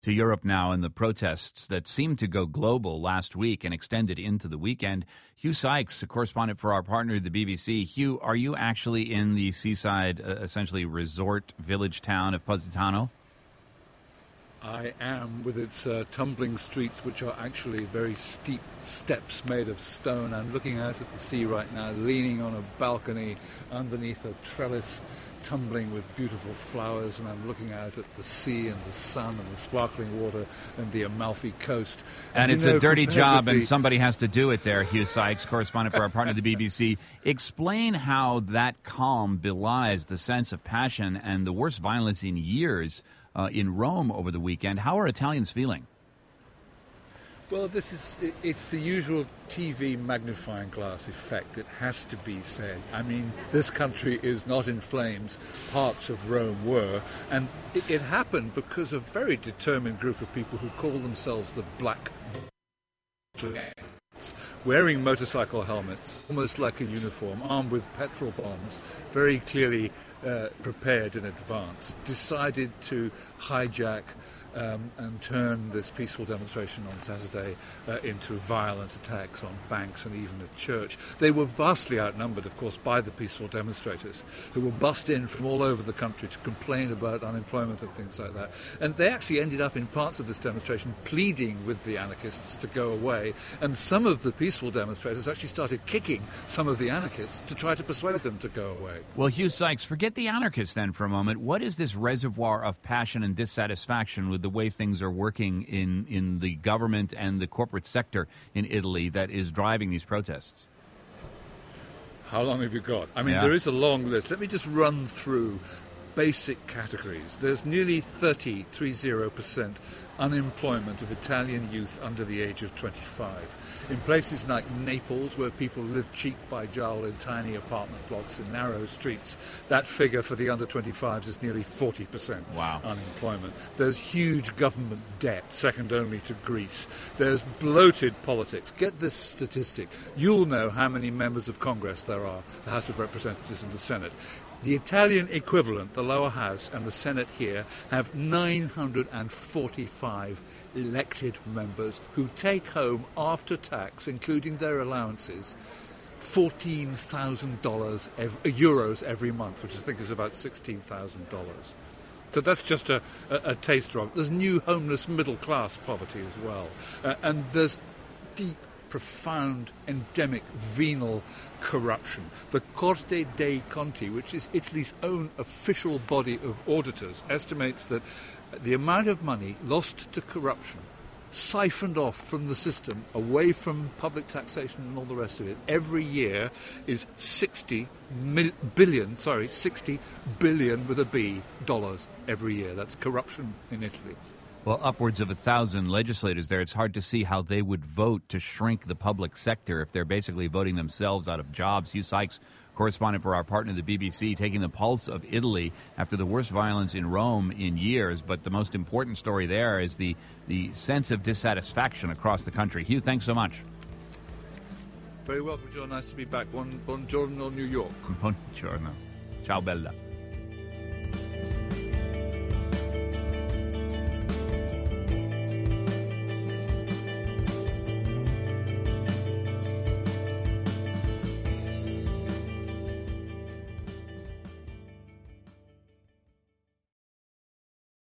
To Europe now and the protests that seemed to go global last week and extended into the weekend. Hugh Sykes, a correspondent for our partner, the BBC. Hugh, are you actually in the seaside, essentially resort village town of Positano? I am, with its tumbling streets, which are actually very steep steps made of stone. I'm looking out at the sea right now, leaning on a balcony underneath a trellis, tumbling with beautiful flowers, and I'm looking out at the sea and the sun and the sparkling water and the Amalfi Coast. And it's a dirty job, and somebody has to do it there. Hugh Sykes, correspondent for our partner, the BBC. Explain how that calm belies the sense of passion and the worst violence in years in Rome over the weekend. How are Italians feeling? Well, it's the usual TV magnifying glass effect. It has to be said. I mean, this country is not in flames. Parts of Rome were. And it happened because a very determined group of people who call themselves the Black wearing motorcycle helmets, almost like a uniform, armed with petrol bombs, very clearly prepared in advance, decided to hijack and turn this peaceful demonstration on Saturday into violent attacks on banks and even a church. They were vastly outnumbered, of course, by the peaceful demonstrators who were bussed in from all over the country to complain about unemployment and things like that. And they actually ended up in parts of this demonstration pleading with the anarchists to go away. And some of the peaceful demonstrators actually started kicking some of the anarchists to try to persuade them to go away. Well, Hugh Sykes, forget the anarchists then for a moment. What is this reservoir of passion and dissatisfaction with the way things are working in the government and the corporate sector in Italy that is driving these protests? How long have you got? I mean, There is a long list. Let me just run through basic categories. There's nearly 30% unemployment of Italian youth under the age of 25. In places like Naples, where people live cheek by jowl in tiny apartment blocks in narrow streets, that figure for the under 25s is nearly 40% unemployment. There's huge government debt, second only to Greece. There's bloated politics. Get this statistic. You'll know how many members of Congress there are, the House of Representatives and the Senate. The Italian equivalent, the lower house and the Senate here, have 945 elected members who take home, after tax, including their allowances, €14,000 every month, which I think is about $16,000. So that's just a taste drop. There's new homeless middle-class poverty as well. And there's deep, profound, endemic, venal corruption. The Corte dei Conti, which is Italy's own official body of auditors, estimates that the amount of money lost to corruption, siphoned off from the system, away from public taxation and all the rest of it, every year is 60 billion with a B, dollars every year. That's corruption in Italy. Well, upwards of 1,000 legislators there. It's hard to see how they would vote to shrink the public sector if they're basically voting themselves out of jobs. Hugh Sykes, correspondent for our partner, the BBC, taking the pulse of Italy after the worst violence in Rome in years. But the most important story there is the sense of dissatisfaction across the country. Hugh, thanks so much. Very welcome, John. Nice to be back. Buongiorno, New York. Buongiorno. Ciao, bella.